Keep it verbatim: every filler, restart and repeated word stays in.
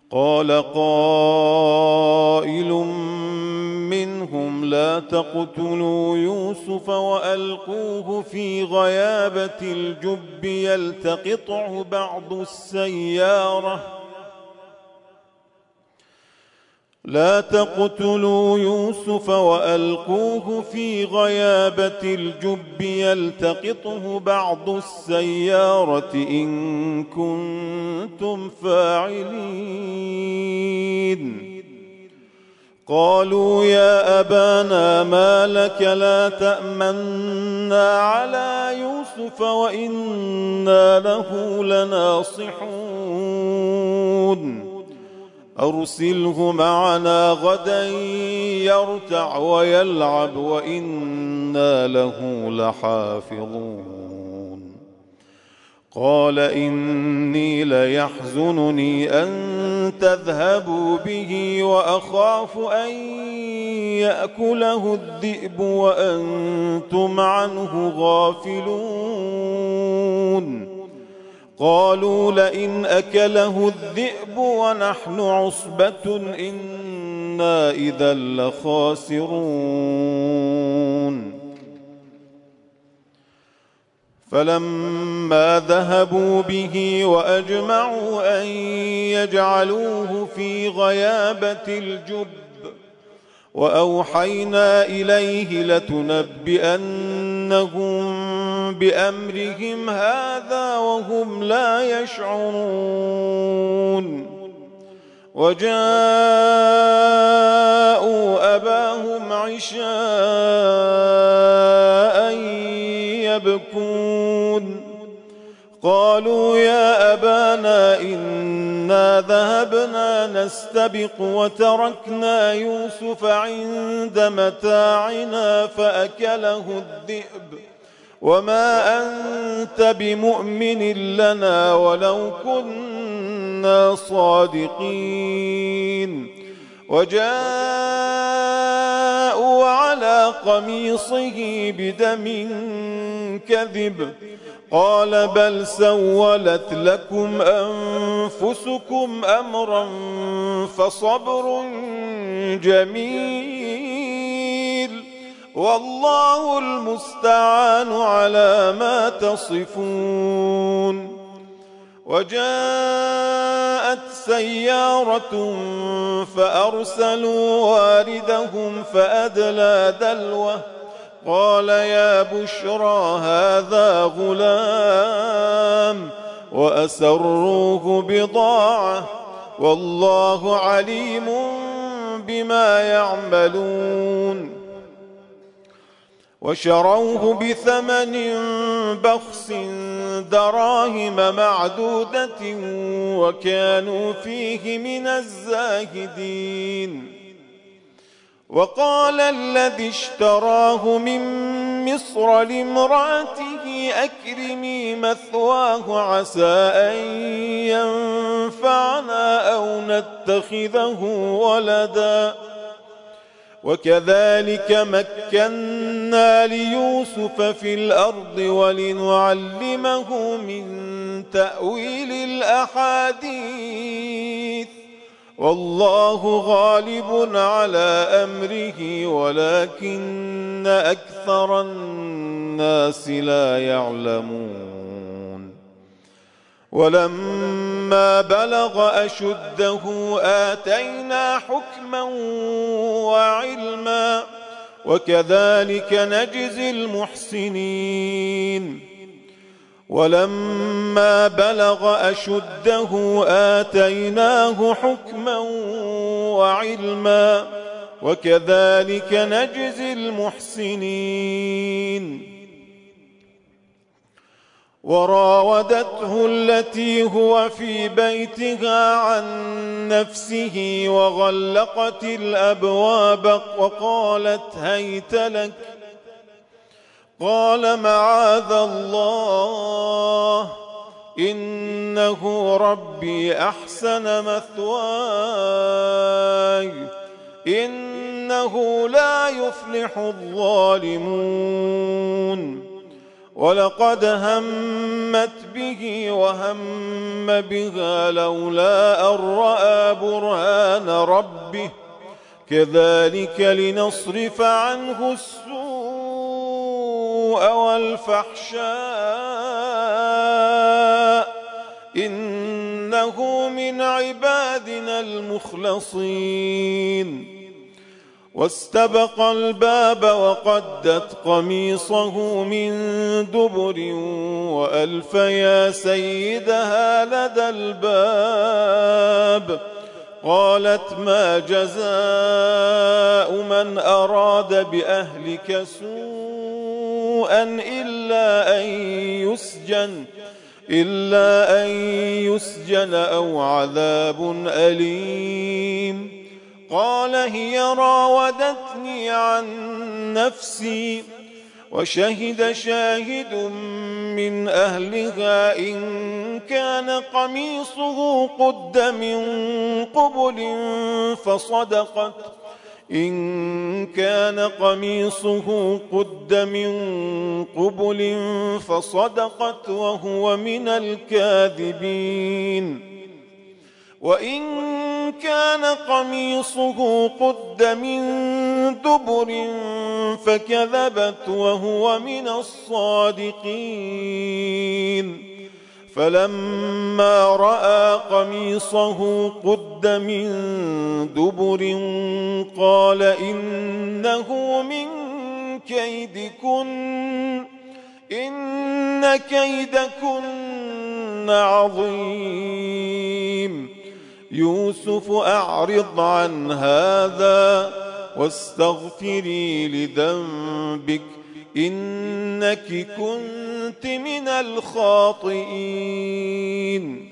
قال قائل منهم لا تقتلوا يوسف وألقوه في غيابة الجب يلتقطه بعض السيارة لا تقتلوا يوسف وألقوه في غيابة الجب يلتقطه بعض السيارة إن كنتم فاعلين قالوا يا أبانا ما لك لا تأمنا على يوسف وإنا له لناصحون أرسله معنا غدا يرتع ويلعب وإنا له لحافظون قال إني ليحزنني أن تذهبوا به وأخاف أن يأكله الذئب وأنتم عنه غافلون قالوا لئن أكله الذئب ونحن عصبة إنا إذا لخاسرون فلما ذهبوا به وأجمعوا أن يجعلوه في غيابة الجب وأوحينا إليه لتنبئنهم بأمرهم هذا وهم لا يشعرون وجاءوا أباهم عشاء يبكون قالوا يا أبانا إنا ذهبنا نستبق وتركنا يوسف عند متاعنا فأكله الذئب وما أنت بمؤمن لنا ولو كنا صادقين وجاءوا على قميصه بدم كذب قال بل سولت لكم أنفسكم أمرا فصبر جميل والله المستعان على ما تصفون وجاءت سيارة فأرسلوا واردهم فأدلى دلوه قال يا بشرى هذا غلام وأسروه بضاعة والله عليم بما يعملون وشروه بثمن بخس دراهم معدودة وكانوا فيه من الزاهدين وقال الذي اشتراه من مصر لامرأته أكرمي مثواه عسى أن ينفعنا أو نتخذه ولدا وكذلك مكنا ليوسف في الأرض ولنعلمه من تأويل الأحاديث والله غالب على أمره ولكن أكثر الناس لا يعلمون ولما بلغ أشده آتينا حكما وعلما وكذلك نجزي المحسنين ولما بلغ أشده آتيناه حكما وعلما وكذلك نجزي المحسنين وراودته التي هو في بيتها عن نفسه وغلقت الأبواب وقالت هيت لك قال معاذ الله إنه ربي أحسن مثواي إنه لا يفلح الظالمون ولقد همت به وهم بها لولا أن رأى برهان ربه كذلك لنصرف عنه السوء والفحشاء إنه من عبادنا المخلصين. واستبق الباب وقدت قميصه من دبر وألف يا سيدها لدى الباب. قالت ما جزاء من أراد بأهلك سوءا إلا أن يسجن إلا أن يسجن أو عذاب أليم. قال هي راودتني عن نفسي وشهد شاهد من أهلها إن كان قميصه قد من قبل فصدقت إن كان قميصه قد من قبل فصدقت وهو من الكاذبين. وإن كان قميصه قد من دبر فكذبت وهو من الصادقين. فلما رأى قميصه قد من دبر قال إنه من كيدكن إن كيدكن عظيم. يوسف أعرض عن هذا واستغفري لذنبك إنك كنت من الخاطئين.